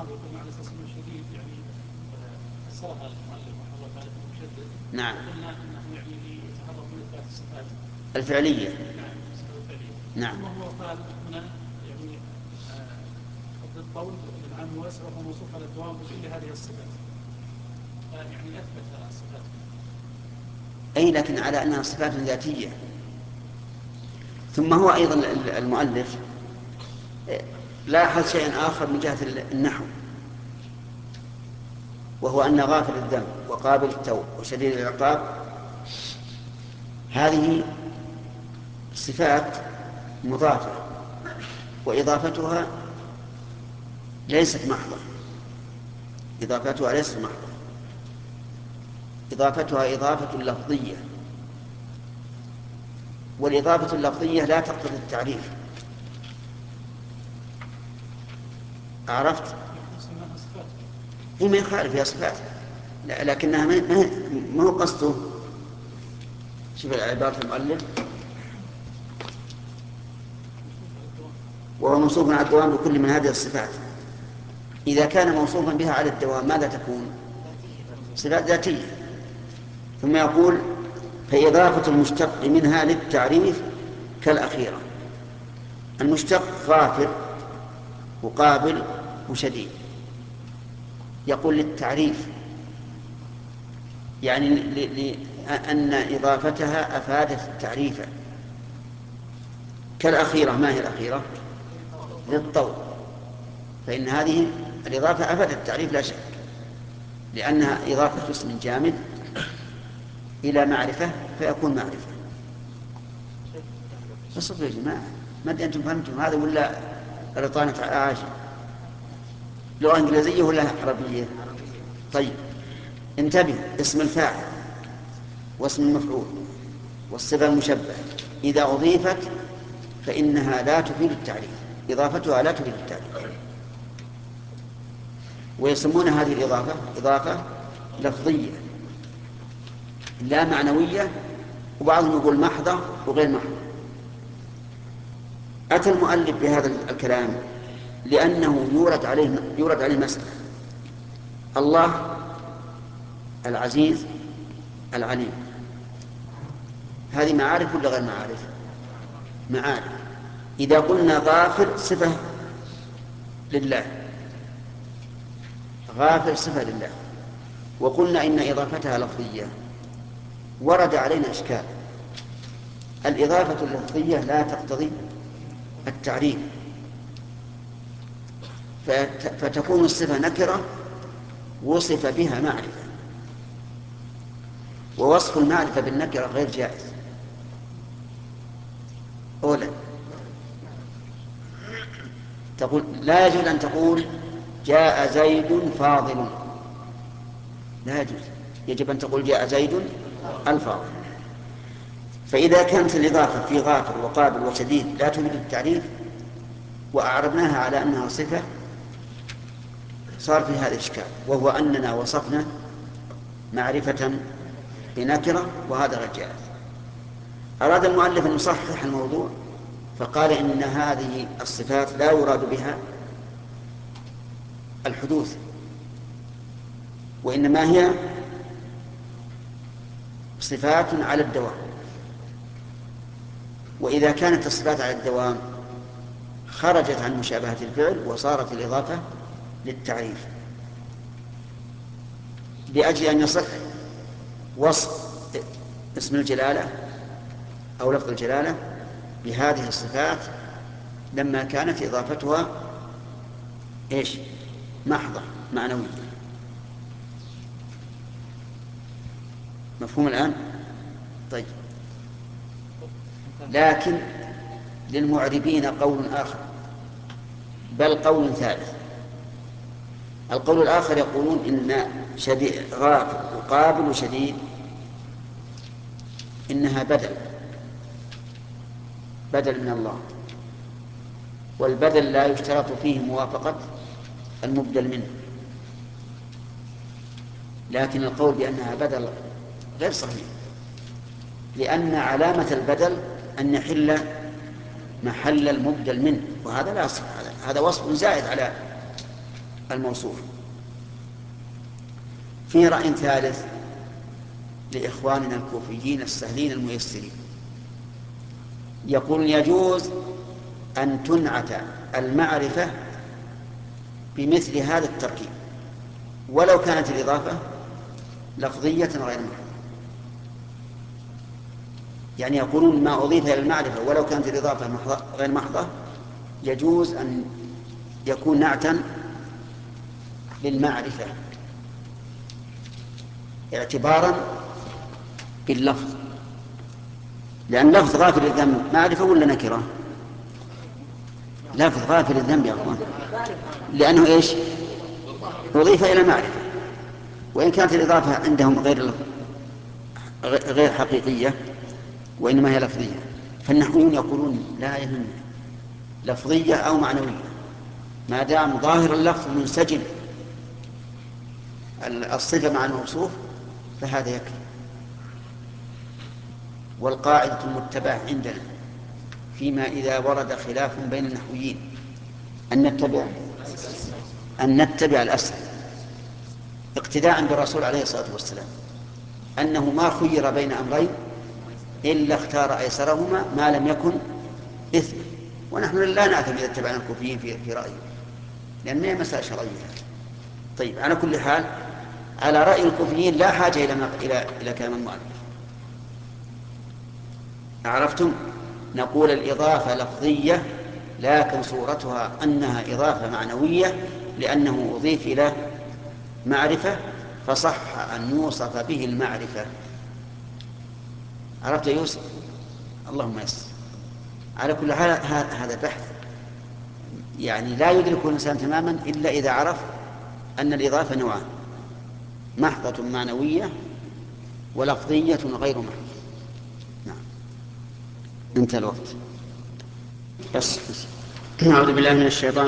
الماضي قلنا على اساس انه شديد يعني فسرها المؤلف رحمه الله تعالى بالمشدد. نعم. قلنا انه يعني يتحرر من اثبات الصفات الفعليه. نعم الصفات الفعليه. نعم. ثم هو قال هنا يعني القول للعام الواسع وهو موصوف على الدوام بكل هذه الصفات. يعني اثبت الصفات. اي لكن على انها صفات ذاتيه. ثم هو ايضا المؤلف لاحظ شيئا آخر من جهة النحو، وهو أن غافر الذنب وقابل التوب وشديد العقاب هذه صفات مضافة، وإضافتها ليست محضة. إضافتها ليست محضة، إضافتها إضافة لفظية، والإضافة اللفظية لا تقتضي التعريف. عرفت؟ هي ما يخالف فيها صفات، لكنها ما هو قصده. شوف عبارة المؤلف: وهو موصوف على الدوام بكل من هذه الصفات. إذا كان موصوفا بها على الدوام ماذا تكون؟ صفات ذاتية. ثم يقول: فإضافة المشتق منها للتعريف كالأخيرة. المشتق غافر وقابل وشديد، يقول للتعريف، يعني أن إضافتها أفادت التعريف. كالأخيرة، ما هي الأخيرة؟ للطول، فإن هذه الإضافة أفادت التعريف لا شك، لأنها إضافة اسم جامد إلى معرفة فيكون معرفة. فصبروا يا جماعة، ما أدري أنتم فهمتم هذا ولا رطانة عاجل؟ لغة إنجليزية ولا عربية؟ طيب انتبه: اسم الفاعل واسم المفعول والصفة المشبهة إذا أضيفت فإنها لا تفيد التعريف، إضافتها لا تفيد التعريف. ويسمون هذه الإضافة إضافة لفظية لا معنوية، وبعضهم يقول محضة وغير محضة. أتى المؤلف بهذا الكلام لأنه يورد عليه مسألة: الله العزيز العليم، هذه معارف ولا غير معارف؟ معارف. إذا قلنا غافر صفة لله، غافر صفة لله، وقلنا إن إضافتها لفظية، ورد علينا إشكال: الإضافة اللفظية لا تقتضي التعريف، فتكون الصفة نكرة وصف بها معرفة، ووصف المعرفة بالنكرة غير جائز. أولا تقول لا يجوز أن تقول جاء زيد فاضل، لا يجوز، يجب أن تقول جاء زيد الفاضل. فإذا كانت الإضافة في غافر وقابل وشديد لا تفيد التعريف وأعربناها على أنها صفة، صار في هذا الإشكال، وهو أننا وصفنا معرفة بنكرة وهذا غير جائز. أراد المؤلف أن يصحح الموضوع فقال إن هذه الصفات لا يراد بها الحدوث، وإنما هي صفات على الدوام. وإذا كانت الصفات على الدوام خرجت عن مشابهة الفعل وصارت الإضافة للتعريف، لأجل أن يصح وصف اسم الجلالة أو لفظ الجلالة بهذه الصفات لما كانت إضافتها إيش؟ محضة معنوية. مفهوم الآن؟ طيب. لكن للمعربين قول آخر، بل قول ثالث. القول الآخر يقولون إن غافر وقابل وشديد إنها بدل من الله، والبدل لا يشترط فيه موافقة المبدل منه. لكن القول بأنها بدل غير صحيح، لأن علامة البدل أن يحل محل المبدل منه، وهذا لا يصح. هذا وصف زائد الموصوف. في رأي ثالث لإخواننا الكوفيين السهلين الميسرين، يقول يجوز أن تنعت المعرفة بمثل هذا التركيب ولو كانت الإضافة لفظية غير محضة. يعني يقولون ما أضيف إلى المعرفة ولو كانت الإضافة غير محضة يجوز أن يكون نعتا للمعرفة اعتبارا باللفظ، لأن لفظ غافل الذنب معرفة ولا نكرة؟ لفظ غافل الذنب يا أخوان، لأنه إيش؟ أضيف إلى المعرفة، وإن كانت الإضافة عندهم غير حقيقية وإنما هي لفظية، فالنحويون يقولون لا يهم لفظية أو معنوية ما دام ظاهر اللفظ منسجم الصفة مع الموصوف فهذا يكفي. والقاعدة المتبعة عندنا فيما إذا ورد خلاف بين النحويين أن نتبع الأسهل اقتداء بالرسول عليه الصلاة والسلام، أنه ما خير بين أمرين إلا اختار أيسرهما ما لم يكن إثم. ونحن لا نعتمد إذا اتبعنا الكوفيين في رأيه، لأن هي مسألة شرعية. طيب على كل حال على رأي الكوفيين لا حاجة إلى كلام المؤلف. عرفتم؟ نقول الإضافة لفظية لكن صورتها أنها إضافة معنوية لأنه أضيف إلى معرفة فصح أن يوصف به المعرفة. عرفت يا يوسف؟ اللهم يسر. على كل حال هذا بحث يعني لا يدركه الإنسان تماما إلا إذا عرف أن الإضافة نوعان، محضة معنوية ولفظية غير محضة. نعم انتهى الوقت. بس أعوذ بالله من الشيطان